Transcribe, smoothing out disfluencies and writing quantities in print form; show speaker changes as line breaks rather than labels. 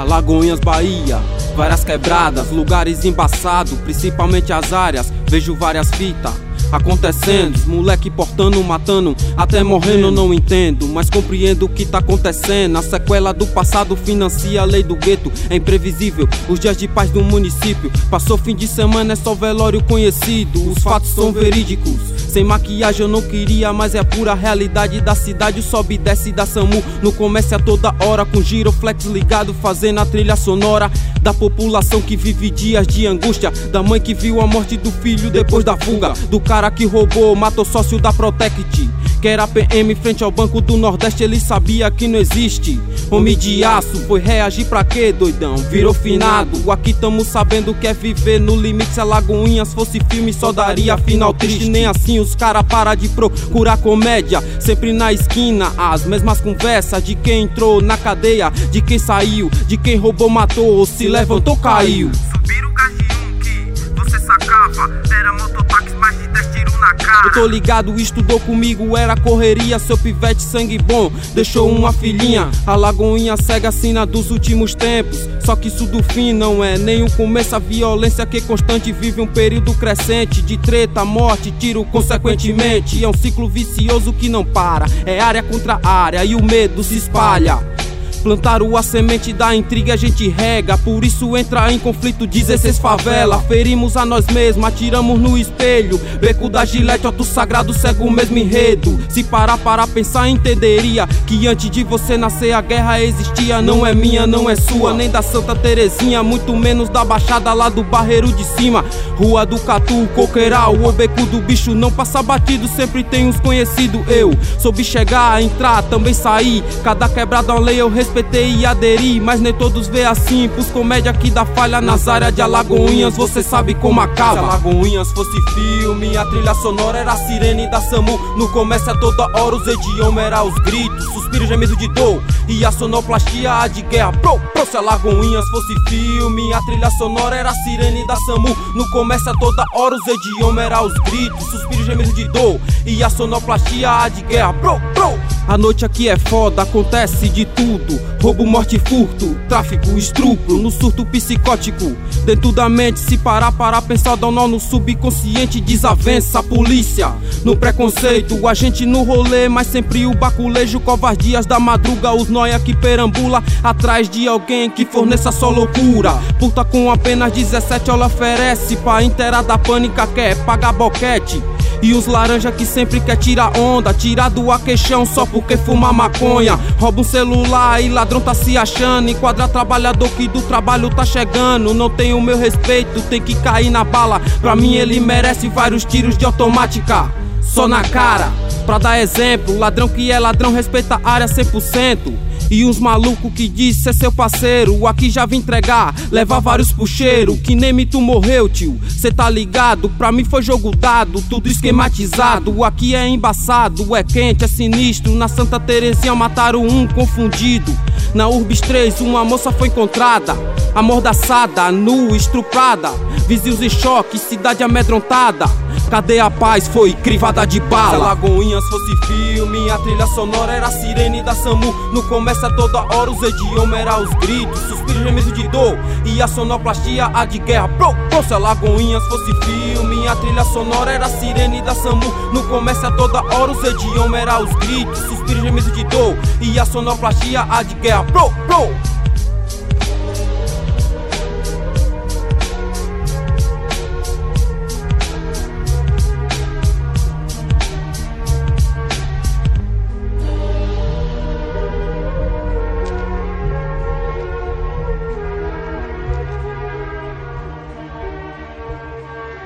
Alagoinhas, Bahia, várias quebradas, lugares embaçados, principalmente as áreas. Vejo várias fitas acontecendo, moleque portando, matando, até morrendo. Não entendo, mas compreendo o que tá acontecendo. A sequela do passado financia a lei do gueto. É imprevisível os dias de paz do município. Passou fim de semana, é só velório conhecido. Os fatos são verídicos, sem maquiagem eu não queria, mas é a pura realidade da cidade. O sobe e desce da SAMU no comércio a toda hora, com giroflex ligado, fazendo a trilha sonora da população que vive dias de angústia, da mãe que viu a morte do filho depois da fuga, do cara que roubou, matou sócio da Protect, que era PM frente ao Banco do Nordeste. Ele sabia que não existe homem de aço, foi reagir pra quê, doidão? Virou finado. Aqui tamo sabendo que é viver no limite. Se Alagoinhas fosse filme só daria final triste. Nem assim os cara para de procurar comédia, sempre na esquina as mesmas conversas, de quem entrou na cadeia, de quem saiu, de quem roubou, matou ou se levantou, caiu.
Subir o Gajium que você sacava, era mototáxi, mais de 10 tiros na cara.
Eu tô ligado, estudou comigo, era correria. Seu pivete sangue bom, deixou uma filhinha. Alagoinha cega sina dos últimos tempos. Só que isso do fim não é nem o começo. A violência que constante vive um período crescente de treta, morte, tiro consequentemente. É um ciclo vicioso que não para, é área contra área e o medo se espalha. Plantaram a semente da intriga, a gente rega, por isso entra em conflito 16 favela. Ferimos a nós mesmos, atiramos no espelho. Beco da Gilete, auto sagrado, segue o mesmo enredo. Se parar para pensar, entenderia que antes de você nascer a guerra existia. Não é minha, não é sua, nem da Santa Terezinha, muito menos da Baixada lá do Barreiro de Cima. Rua do Catu, Coqueiral, o beco do bicho não passa batido, sempre tem uns conhecidos. Eu soube chegar, entrar, também sair. Cada quebrada uma lei eu respeitei e aderi, mas nem todos vê assim. Pros comédia que dá falha nas áreas de Alagoinhas, você sabe como acaba. Se Alagoinhas fosse filme, a trilha sonora era a sirene da SAMU. No comércio a toda hora os idiomas era os gritos, suspiro, gemido de dor e a sonoplastia a de guerra. Bro, bro. Se Alagoinhas fosse filme, a trilha sonora era a sirene da SAMU. No comércio a toda hora os idiomas era os gritos, suspiro, gemido de dor e a sonoplastia a de guerra. Bro, bro. A noite aqui é foda, acontece de tudo: roubo, morte, furto, tráfico, estupro, no surto psicótico. Dentro da mente, se parar para pensar, dá um nó no subconsciente. Desavença, a polícia no preconceito, o agente no rolê, mas sempre o baculejo. Covardias da madruga, os noia que perambula atrás de alguém que forneça só loucura. Puta com apenas 17 ela oferece pra inteirar da pânica, quer pagar boquete. E os laranja que sempre quer tirar onda, tirar do queixão só porque fuma maconha. Rouba um celular e ladrão tá se achando, enquadra trabalhador que do trabalho tá chegando. Não tem o meu respeito, tem que cair na bala. Pra mim ele merece vários tiros de automática só na cara. Pra dar exemplo, ladrão que é ladrão respeita a área 100%. E uns maluco que diz ser seu parceiro, aqui já vim entregar, levar vários pro cheiro. Que nem me tu morreu, tio, cê tá ligado? Pra mim foi jogo dado, tudo esquematizado. Aqui é embaçado, é quente, é sinistro. Na Santa Terezinha mataram um confundido. Na Urbis 3 uma moça foi encontrada, amordaçada, nua, estuprada. Vizinhos em choque, cidade amedrontada. Cadê a paz? Foi crivada de bala. Se Alagoinhas fosse filme, a trilha sonora era a sirene da SAMU. No comércio a toda hora os idiomas era os gritos, suspiro, gemido de dor e a sonoplastia a de guerra. Bro, bro. Se Alagoinhas fosse filme, a trilha sonora era a sirene da SAMU. No comércio a toda hora os idiomas era os gritos, suspiro, gemido de dor e a sonoplastia a de guerra. Bro, bro.